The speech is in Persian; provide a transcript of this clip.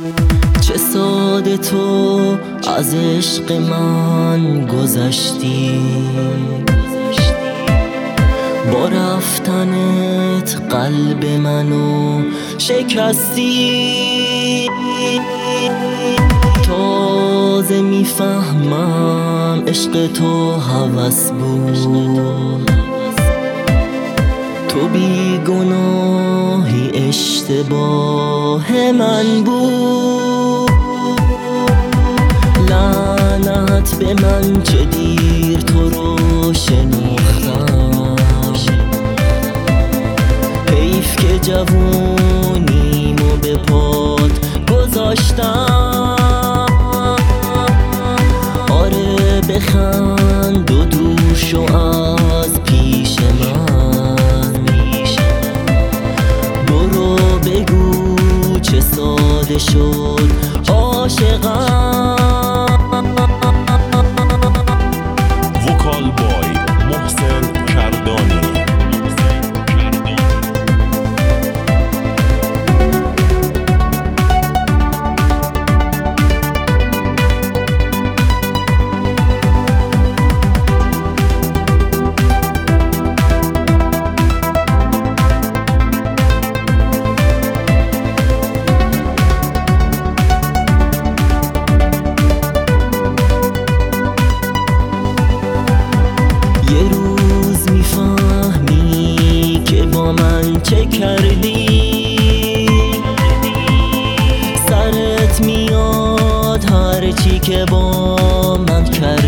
چه ساده تو از عشق من گذشتی، با رفتنت قلب منو شکستی. تازه میفهمم عشق تو هوس بود، تو بی گناهی اشتباه من بود. لعنت به من چه دیر تو رو شناختم، حیف که جوونیمو به پات گذاشتم. آره بخند و دور شو از پیش من، برو بگو چه ساده شد عاشقم. وکال بای محسن کردانی. من چه کردی؟ سرت میاد هر چی که با من کردی.